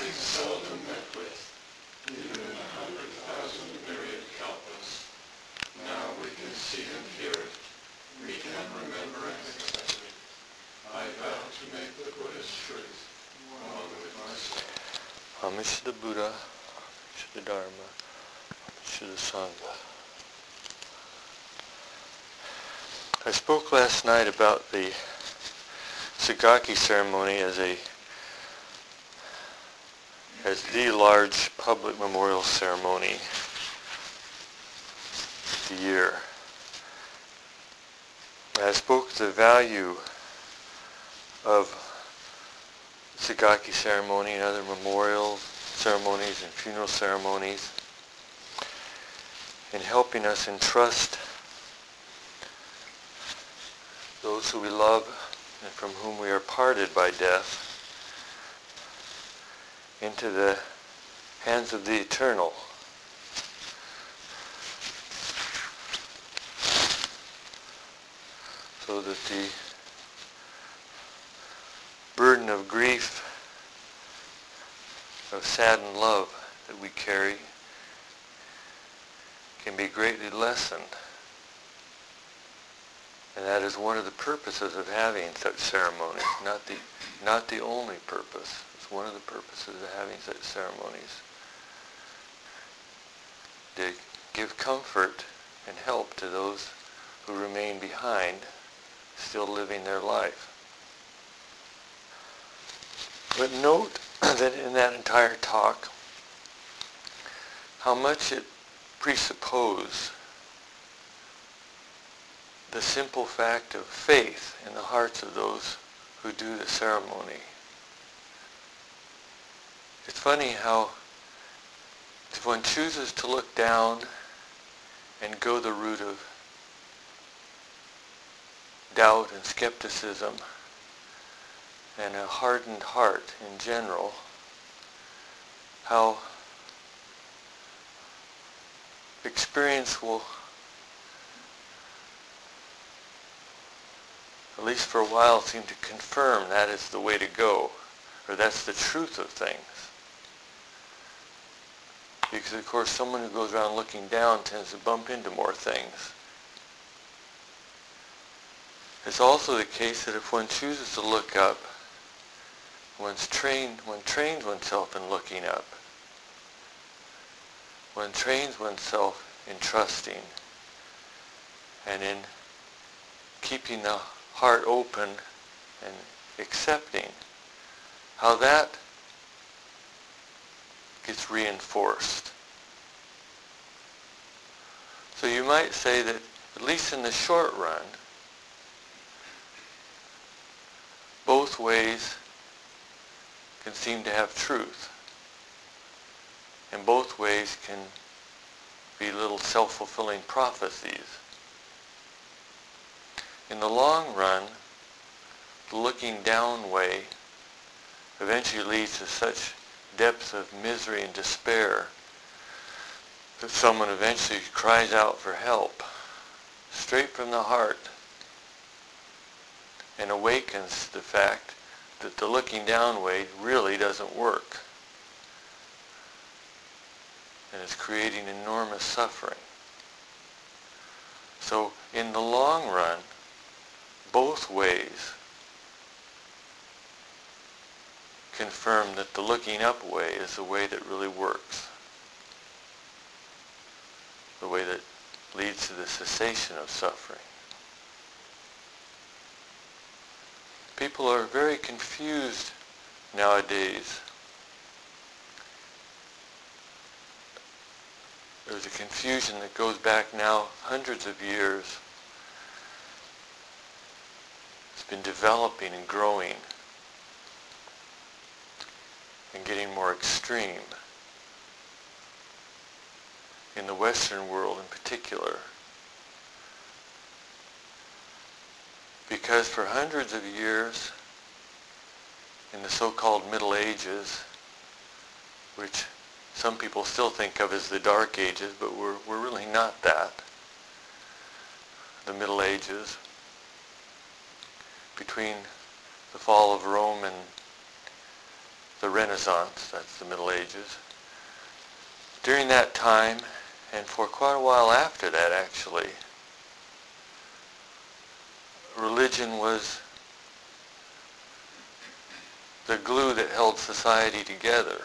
seldom met with, even in 100,000 myriad kalpas. Now we can see and hear it. We can remember and accept it. I vow to make the Buddha's truth one with myself. Amisha Buddha, Amisha Dharma, Amisha Sangha. I spoke last night about the Sagaki ceremony as the large public memorial ceremony of the year. I spoke the value of Sagaki ceremony and other memorial ceremonies and funeral ceremonies in helping us entrust those who we love and from whom we are parted by death into the hands of the eternal. So that the burden of grief, of saddened love that we carry can be greatly lessened. And that is one of the purposes of having such ceremonies, not the only purpose. It's one of the purposes of having such ceremonies. To give comfort and help to those who remain behind, still living their life. But note that in that entire talk, how much it presupposes the simple fact of faith in the hearts of those who do the ceremony. It's funny how if one chooses to look down and go the route of doubt and skepticism and a hardened heart in general, how experience will, at least for a while, seem to confirm that is the way to go, or that's the truth of things. Because of course someone who goes around looking down tends to bump into more things. It's also the case that if one chooses to look up, one trains oneself in looking up. One trains oneself in trusting and in keeping the heart open and accepting, how that gets reinforced. So you might say that, at least in the short run, both ways can seem to have truth. And both ways can be little self-fulfilling prophecies. In the long run, the looking down way eventually leads to such depths of misery and despair that someone eventually cries out for help, straight from the heart, and awakens the fact that the looking down way really doesn't work and is creating enormous suffering. So in the long run, both ways confirm that the looking up way is the way that really works, the way that leads to the cessation of suffering. People are very confused nowadays. There's a confusion that goes back now hundreds of years. It's been developing and growing and getting more extreme in the Western world in particular. Because for hundreds of years, in the so-called Middle Ages, which some people still think of as the Dark Ages, but we're really not that. The Middle Ages, between the fall of Rome and the Renaissance, that's the Middle Ages. During that time, and for quite a while after that actually, religion was the glue that held society together.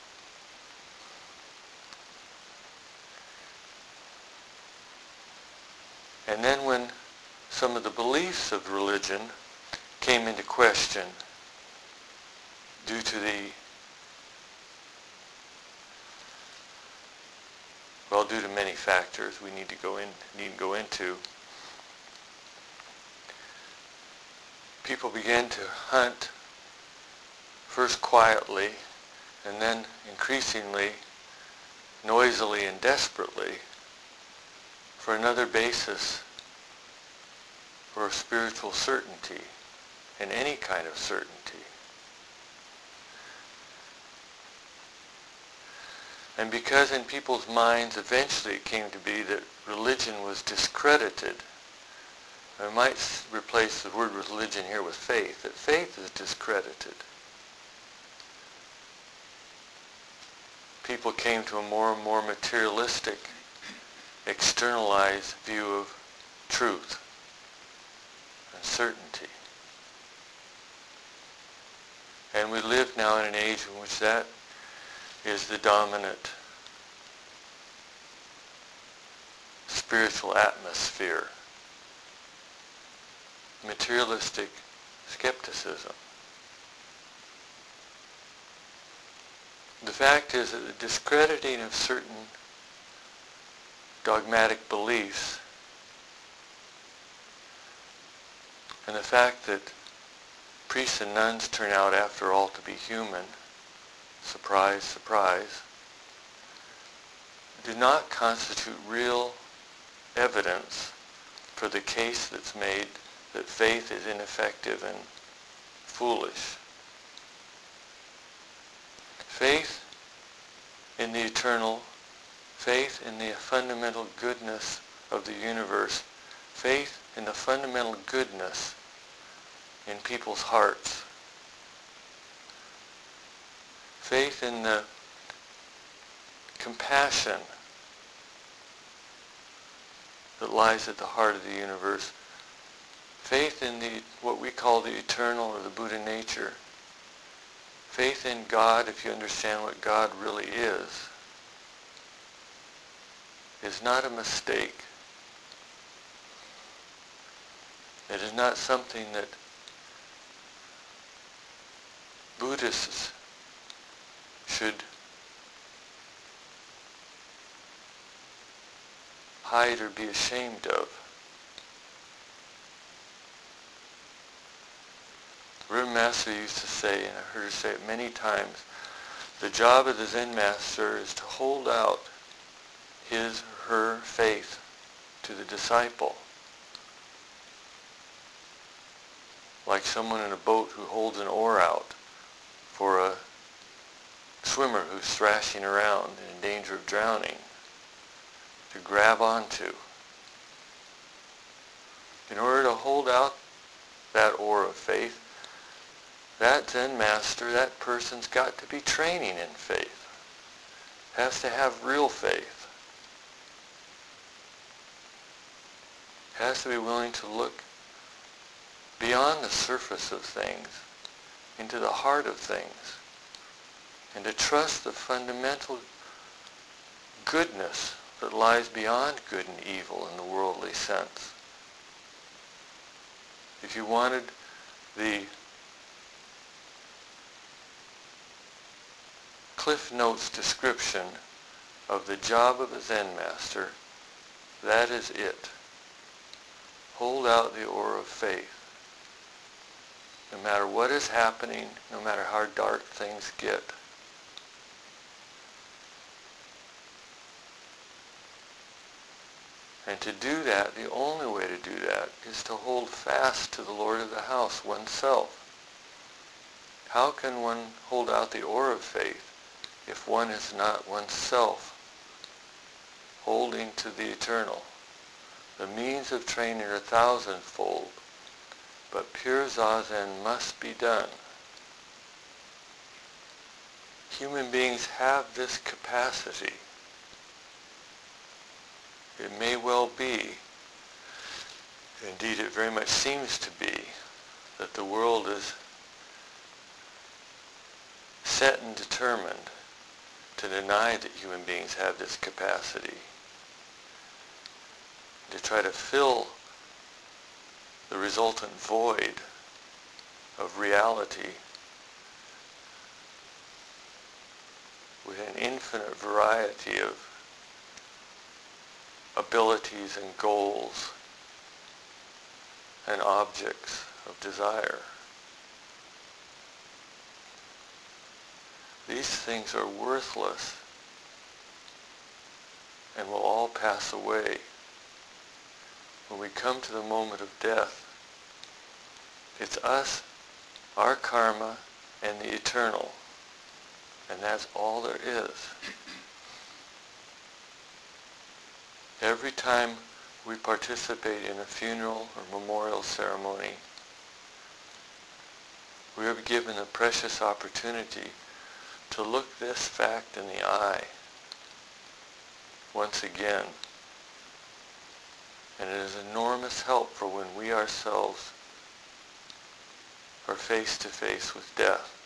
And then when some of the beliefs of religion came into question due to due to many factors we need to go into, people began to hunt first quietly and then increasingly noisily and desperately for another basis for spiritual certainty and any kind of certainty. And because in people's minds eventually it came to be that religion was discredited, I might replace the word religion here with faith, that faith is discredited. People came to a more and more materialistic, externalized view of truth and certainty. And we live now in an age in which that is the dominant spiritual atmosphere. Materialistic skepticism. The fact is that the discrediting of certain dogmatic beliefs and the fact that priests and nuns turn out after all to be human, surprise, surprise, do not constitute real evidence for the case that's made that faith is ineffective and foolish. Faith in the eternal, faith in the fundamental goodness of the universe, faith in the fundamental goodness in people's hearts, faith in the compassion that lies at the heart of the universe, faith in what we call the eternal or the Buddha nature, faith in God, if you understand what God really is not a mistake. It is not something that Buddhists should hide or be ashamed of. The Rim Master used to say, and I heard her say it many times, the job of the Zen Master is to hold out his or her faith to the disciple, like someone in a boat who holds an oar out for a swimmer who's thrashing around and in danger of drowning to grab onto. In order to hold out that oar of faith, that Zen master, that person's got to be training in faith, has to have real faith, has to be willing to look beyond the surface of things into the heart of things, and to trust the fundamental goodness that lies beyond good and evil in the worldly sense. If you wanted the Cliff Notes description of the job of a Zen master, that is it. Hold out the oar of faith. No matter what is happening, no matter how dark things get. And to do that, the only way to do that is to hold fast to the Lord of the house, oneself. How can one hold out the oar of faith if one is not oneself holding to the eternal? The means of training are thousandfold, but pure Zazen must be done. human beings have this capacity. It may well be, indeed it very much seems to be, that the world is set and determined to deny that human beings have this capacity, to try to fill the resultant void of reality with an infinite variety of abilities and goals and objects of desire. These things are worthless and will all pass away. When we come to the moment of death, it's us, our karma, and the eternal. And that's all there is. Every time we participate in a funeral or memorial ceremony, we are given a precious opportunity to look this fact in the eye once again. And it is enormous help for when we ourselves are face to face with death.